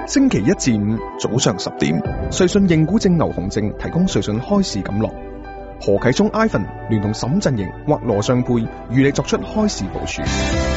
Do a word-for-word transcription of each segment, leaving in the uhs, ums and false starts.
星期一至五早上十點，瑞信認股證牛熊證提供瑞信開市錦樂。何啟聰 Ivan 聯同沈振盈或羅尚佩與你作出開市部署。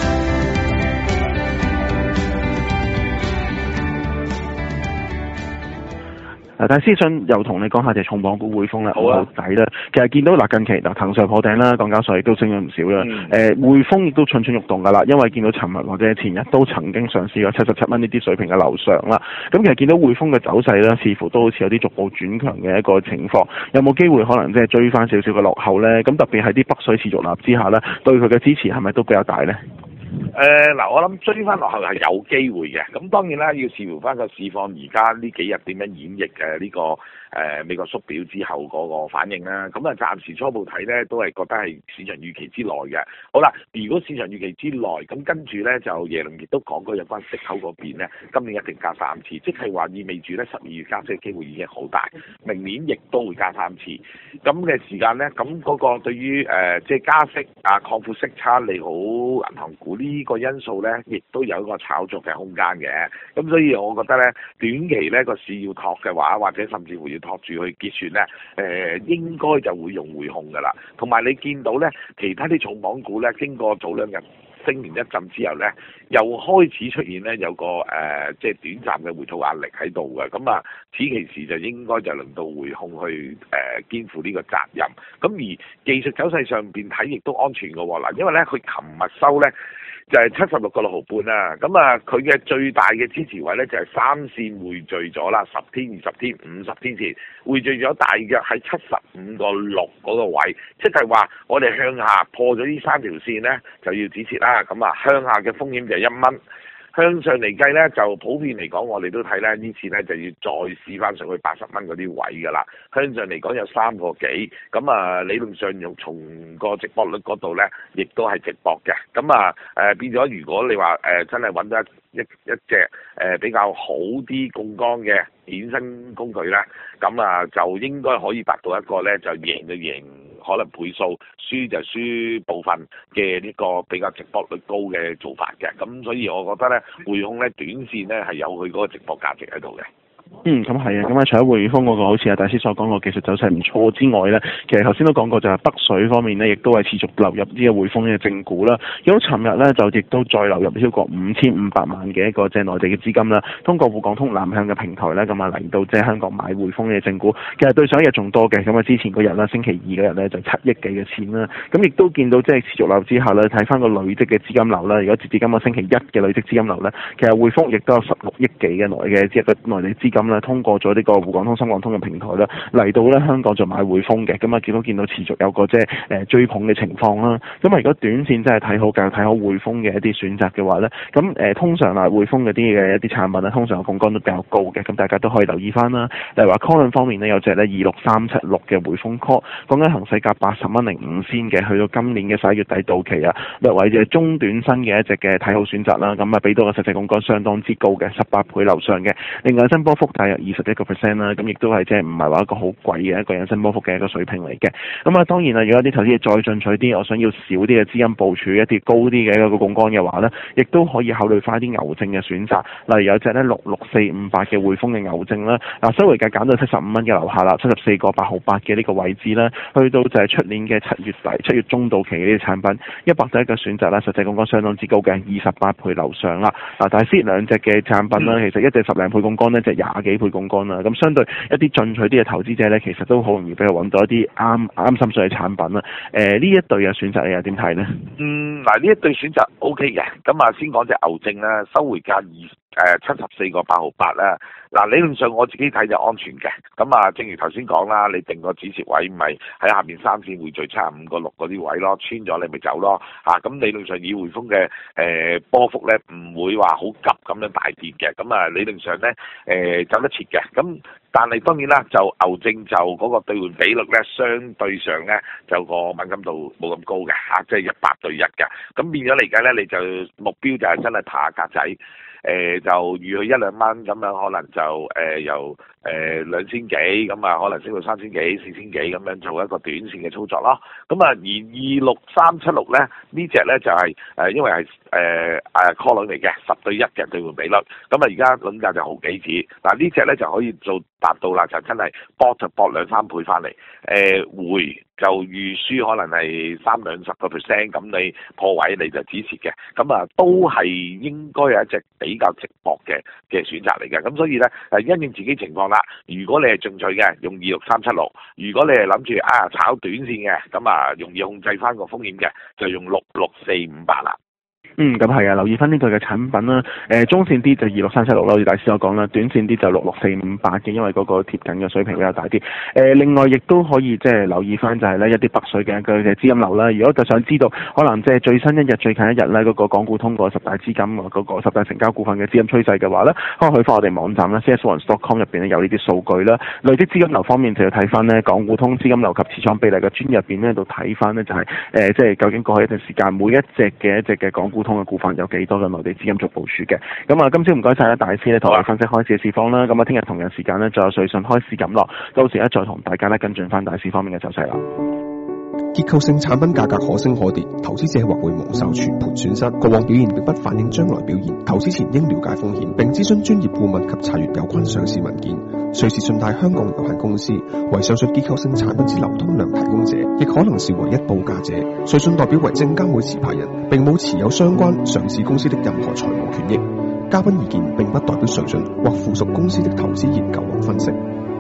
但係私信又同你講下隻重磅股匯豐啦， 好啊， 仔啦。其實見到嗱近期嗱騰上破頂啦，港交所亦都升咗唔少啦。誒、 嗯呃、匯豐亦都蠢蠢欲動㗎啦，因為見到尋日或者前日都曾經嘗試過七十七蚊呢啲水平嘅樓上啦。咁其實見到匯豐嘅走勢咧，似乎都好似有啲逐步轉強嘅一個情況。有冇機會可能即係追翻少少嘅落後咧？咁特別係啲北水持續立之下咧，對佢嘅支持係咪都比較大咧？ 誒嗱、呃，我諗追翻落後係有機會嘅，咁當然啦，要視乎翻個市況，而家呢幾日點樣演繹嘅呢、這個誒、呃、美國縮表之後嗰個反應啦。咁啊，暫時初步睇咧，都係覺得係市場預期之內嘅。好啦，如果市場預期之內，咁跟住咧就耶倫亦都講過有關息口嗰邊咧，今年一定加三次，即係話意味住咧十二月加息嘅機會已經好大，明年亦都會加三次。咁嘅時間咧，咁嗰個對於誒、呃、即係加息啊、擴闊息差利好銀行股呢個因素咧，亦都有一個炒作嘅空間嘅。咁所以我覺得咧，短期咧個市要托嘅話，或者甚至乎要托住去結算咧，誒、呃、應該就會用匯控噶啦。同埋你見到咧，其他啲重磅股咧，經過早兩日升完一陣之後咧，又開始出現咧有個誒、呃、即係短暫嘅回吐壓力喺度嘅。咁啊，此其時就應該就輪到匯控去誒、呃、肩負呢個責任。咁而技術走勢上邊睇亦都安全嘅喎。嗱，因為咧佢琴日收咧就係七十六個六毫半啦。咁啊，佢嘅最大嘅支持位咧就係三線匯聚咗啦，十天、二十天、五十天線匯聚咗大約喺七十五個六嗰個位，即係話我哋向下破咗呢三條線咧就要止蝕啦。咁啊，向下嘅風險就係一蚊。向上嚟計咧，就普遍嚟講，我哋都睇咧呢次咧就要再試翻上去八十蚊嗰啲位㗎啦。向上嚟講有三個幾，咁啊理論上用從個直播率嗰度咧，亦都係直播嘅。咁啊誒變咗，如果你話誒、呃、真係揾到一一一隻誒、呃、比較好啲槓桿嘅衍生工具咧，咁啊就應該可以達到一個咧就贏就贏。可能倍數，輸就輸部分嘅呢個比較值博率高嘅做法嘅，咁所以我覺得咧匯控咧短線咧係有佢嗰個值博價值喺度嘅。 嗯，咁係啊，咁啊除咗匯豐嗰個好似阿大師所講個技術走勢唔錯之外咧，其實頭先都講過就係北水方面咧，亦都係持續流入呢個匯豐嘅正股啦。咁尋日咧就亦都再流入超過五千五百萬嘅一個即係內地嘅資金啦，通過滬港通南向嘅平台咧，咁啊嚟到即係香港買匯豐嘅正股。其實對上一日仲多嘅，咁啊之前嗰日啦，星期二嗰日咧就七億幾嘅錢啦。咁亦都見到即係持續流之下咧，睇翻個累積嘅資金流啦。如果截至今個星期一嘅累積資金流咧，其實匯豐亦都有十六億幾嘅內嘅即係個內地資金。通過咗呢個滬港通、深港通嘅平台啦，嚟到咧香港就買匯豐嘅，咁啊見到見到持續有個即係誒追捧嘅情況啦。咁啊如果短線真係睇好，繼續睇好匯豐嘅一啲選擇嘅話咧，咁誒、呃、通常啊匯豐嗰啲嘅一啲產品咧，通常個槓桿都比較高嘅，咁大家都可以留意翻啦。例如話 call 輪方面咧，有隻咧二六三七六嘅匯豐 call，講緊行使價八十蚊零五仙嘅，去到今年嘅十一月底到期啊，略為嘅中短身嘅一隻嘅睇好選擇啦。咁啊俾到個實際槓桿相當之高嘅，十八倍樓上嘅。另外新波幅大約二十一個 percent 啦，咁亦都係即係唔係話一個好貴嘅一個引伸波幅嘅一個水平嚟嘅。咁啊當然啦，如果啲投資者再進取啲，我想要少啲嘅資金部署一啲高啲嘅一個槓桿嘅話咧，亦都可以考慮翻啲牛證嘅選擇。例如有隻咧六六四五八嘅匯豐嘅牛證啦，嗱收回價減到七十五蚊嘅樓下啦，七十四個八毫八嘅呢個位置啦，去到就係出年嘅七月底、七月中到期嘅呢啲產品，一百對一嘅選擇啦，實際槓桿相當之高嘅，二十八倍樓上啦。嗱，但係先兩隻嘅產品啦，其實一隻十零倍槓桿咧，就廿幾倍槓桿啦。咁相對一啲進取啲嘅投資者咧，其實都好容易俾佢揾到一啲啱啱心水嘅產品啦。誒、呃，呢一對嘅選擇你又點睇咧？ 嗯，嗱，呢一對選擇 O K 嘅。咁啊，先講隻牛證啦，收回價二誒七十四個八毫八啦。嗱，理論上我自己睇就安全嘅。咁啊，正如頭先講啦，你定個止蝕位咪喺下面三線匯聚七十五個六嗰啲位咯，穿咗你咪走咯。嚇、啊，咁理論上以匯豐嘅誒波幅咧，唔會話好急咁樣大跌嘅。咁啊，理論上咧誒、呃、走得切嘅。咁但係當然啦，就牛證就嗰個兌換比率咧，相對上咧就個敏感度冇咁高嘅嚇，即係一百對一嘅。咁變咗嚟計咧，你就目標就係真係爬下格仔。誒、呃、就預佢一兩蚊咁樣，可能就誒、呃、由誒兩千幾，咁啊可能升到三千幾、四千幾咁樣做一個短線嘅操作咯。咁啊而二六三七六咧呢隻咧就係、是、誒、呃、因為係誒誒 call 輪嚟嘅十對一嘅兌換比率，咁啊而家輪價就毫幾子，嗱呢隻咧就可以做達到啦，就真係搏就搏兩三倍翻嚟，誒、呃、回就預輸可能係三兩十個 percent，咁你破位你就止蝕嘅，咁啊都係應該有一隻比較值博嘅嘅選擇嚟嘅，咁所以咧誒因應自己情況啦，如果你係進取嘅，用二六三七六；如果你係諗住啊炒短線嘅，咁啊容易控制翻個風險嘅，就用六六四五八啦。 嗯，咁係啊，留意翻呢對嘅產品啦。誒、呃，中線啲就二六三七六啦，好似大師所講啦。短線啲就六六四五八嘅，因為嗰個貼緊嘅水平比較大啲。誒、呃，另外亦都可以即係留意翻就係咧一啲北水嘅佢嘅資金流啦。如果就想知道可能即係最新一日、最近一日咧嗰個港股通過十大資金嗰、那個十大成交股份嘅資金趨勢嘅話咧，可能去翻我哋網站啦 c s one dot com 入邊咧有呢啲數據啦。累積資金流方面就要睇翻咧港股通資金流及持倉比例嘅專入邊咧度睇翻咧就係、是、誒、呃、即係究竟過去一段時間每一隻嘅一隻嘅港股通嘅股份有幾多嘅內地資金做部署嘅。咁啊，今朝唔該晒啦，大師咧同我哋分析開市嘅市況啦。咁啊，聽日同樣時間咧，仲有瑞信開市咁落，到時咧再同大家咧跟進翻大市方面嘅走勢啦。 結構性產品價格可升可跌，投資者或會蒙受全盤損失。過往表現並不反映將來表現，投資前應了解風險，並諮詢專業顧問及查閱有關上市文件。瑞士信貸香港有限公司為上述結構性產品之流通量提供者，亦可能是唯一報價者。瑞信代表為證監會持牌人，並冇持有相關上市公司的任何財務權益。嘉賓意見並不代表瑞信或附屬公司的投資研究或分析。